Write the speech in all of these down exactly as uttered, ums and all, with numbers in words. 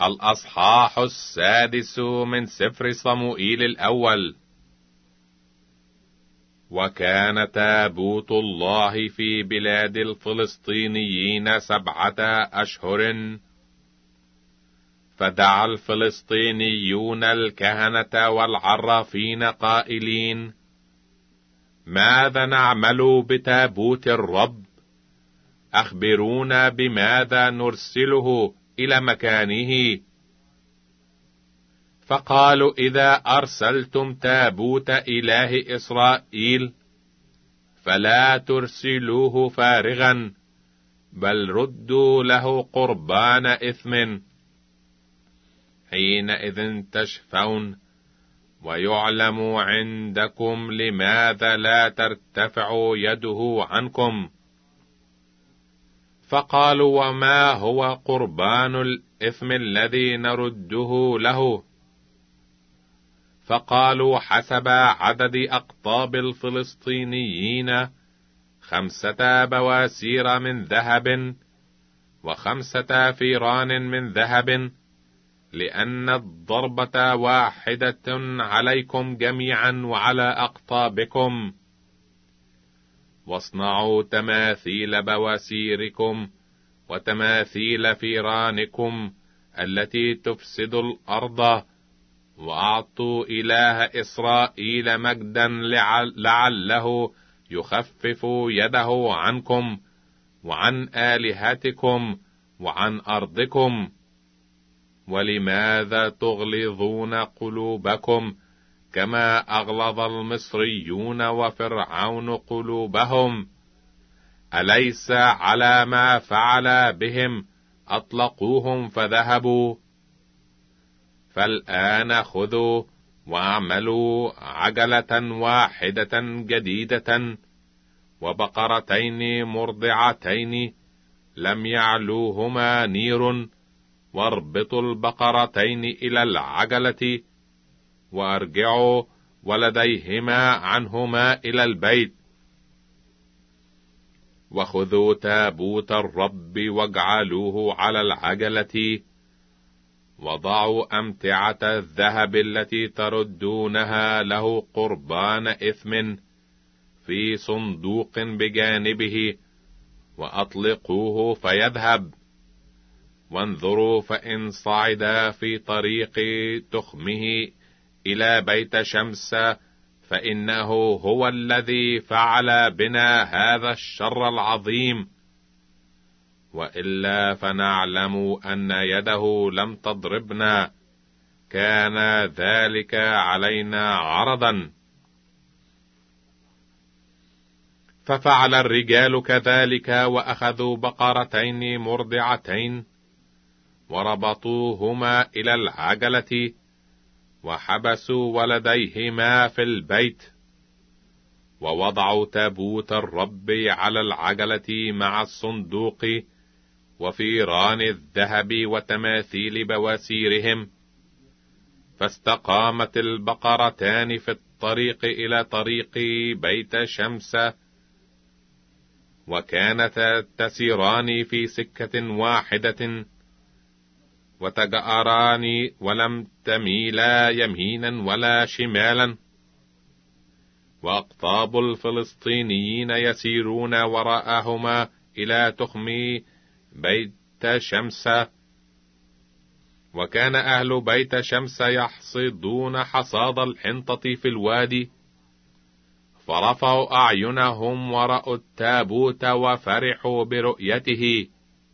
الأصحاح السادس من سفر صموئيل الأول. وكان تابوت الله في بلاد الفلسطينيين سبعة أشهر، فدعا الفلسطينيون الكهنة والعرافين قائلين: ماذا نعمل بتابوت الرب؟ أخبرونا بماذا نرسله إلى مكانه. فقالوا: إذا أرسلتم تابوت إله إسرائيل فلا ترسلوه فارغا، بل ردوا له قربان إثم. حينئذ تشفون، ويعلم عندكم لماذا لا ترتفع يده عنكم. فقالوا: وما هو قربان الإثم الذي نرده له؟ فقالوا: حسب عدد أقطاب الفلسطينيين خمسة بواسير من ذهب، وخمسة فيران من ذهب، لأن الضربة واحدة عليكم جميعا وعلى أقطابكم. واصنعوا تماثيل بواسيركم وتماثيل فيرانكم التي تفسد الأرض، وأعطوا إله إسرائيل مجدا لعله يخفف يده عنكم وعن آلهتكم وعن أرضكم. ولماذا تغلظون قلوبكم كما أغلظ المصريون وفرعون قلوبهم؟ أليس على ما فعل بهم أطلقوهم فذهبوا؟ فالآن خذوا واعملوا عجلة واحدة جديدة، وبقرتين مرضعتين لم يعلوهما نير، واربطوا البقرتين إلى العجلة، وارجعوا ولديهما عنهما إلى البيت. وخذوا تابوت الرب واجعلوه على العجلة، وضعوا أمتعة الذهب التي تردونها له قربان إثم في صندوق بجانبه، وأطلقوه فيذهب. وانظروا، فإن صعد في طريق تخمه إلى بيت شمس فإنه هو الذي فعل بنا هذا الشر العظيم، وإلا فنعلم أن يده لم تضربنا، كان ذلك علينا عرضا. ففعل الرجال كذلك، وأخذوا بقرتين مرضعتين وربطوهما إلى العجلة، وحبسوا ولديهما في البيت، ووضعوا تابوت الرب على العجلة مع الصندوق وفيران الذهب وتماثيل بواسيرهم. فاستقامت البقرتان في الطريق إلى طريق بيت شمس، وكانتا تسيران في سكة واحدة، وتجأران ولم تميلا يمينا ولا شمالا. وأقطاب الفلسطينيين يسيرون وراءهما إلى تخم بيت شمس. وكان أهل بيت شمس يحصدون حصاد الحنطة في الوادي، فرفعوا أعينهم ورأوا التابوت وفرحوا برؤيته.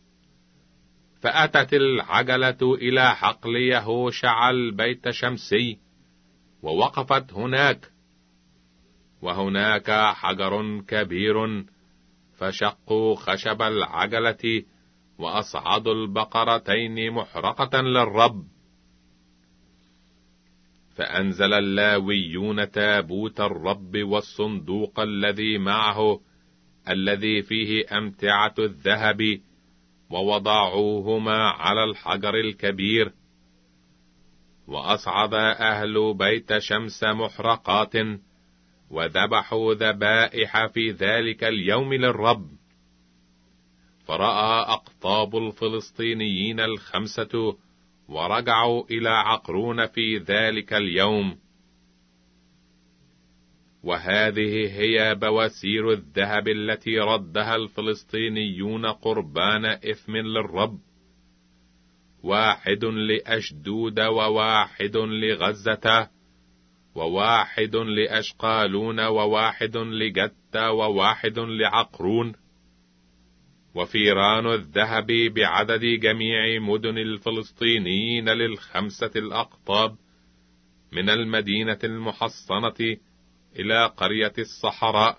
فأتت العجلة إلى حقل يهوشع البيت شمسي، ووقفت هناك. وهناك حجر كبير، فشقوا خشب العجلة وأصعدوا البقرتين محرقة للرب. فأنزل اللاويون تابوت الرب والصندوق الذي معه الذي فيه أمتعة الذهب، ووضعوهما على الحجر الكبير. وأصعد أهل بيت شمس محرقات، وذبحوا ذبائح في ذلك اليوم للرب. فرأى أقطاب الفلسطينيين الخمسة ورجعوا إلى عقرون في ذلك اليوم. وهذه هي بواسير الذهب التي ردها الفلسطينيون قربان إثم للرب: واحد لأشدود، وواحد لغزة، وواحد لأشقالون، وواحد لجت، وواحد لعقرون. وفيران الذهب بعدد جميع مدن الفلسطينيين للخمسة الأقطاب من المدينة المحصنة إلى قرية الصحراء.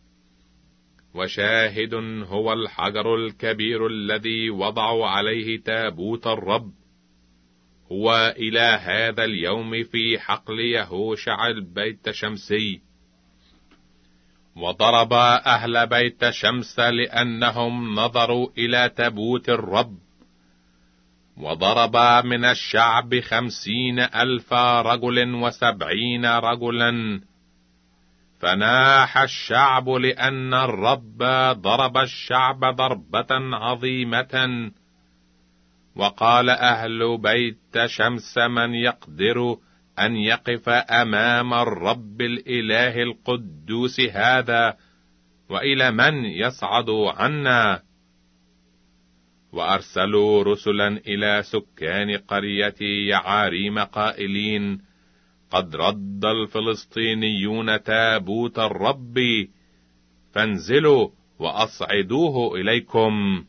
وشاهد هو الحجر الكبير الذي وضعوا عليه تابوت الرب، هو إلى هذا اليوم في حقل يهوشع البيت شمسي. وضرب أهل بيت شمس لأنهم نظروا إلى تابوت الرب، وضرب من الشعب خمسين ألف رجل وسبعين رجلا، فناح الشعب لأن الرب ضرب الشعب ضربة عظيمة. وقال أهل بيت شمس: من يقدر أن يقف أمام الرب الإله القدوس هذا، وإلى من يصعد عنا؟ وأرسلوا رسلا إلى سكان قرية يعاريم قائلين: قد رد الفلسطينيون تابوت الرب، فانزلوا وأصعدوه إليكم.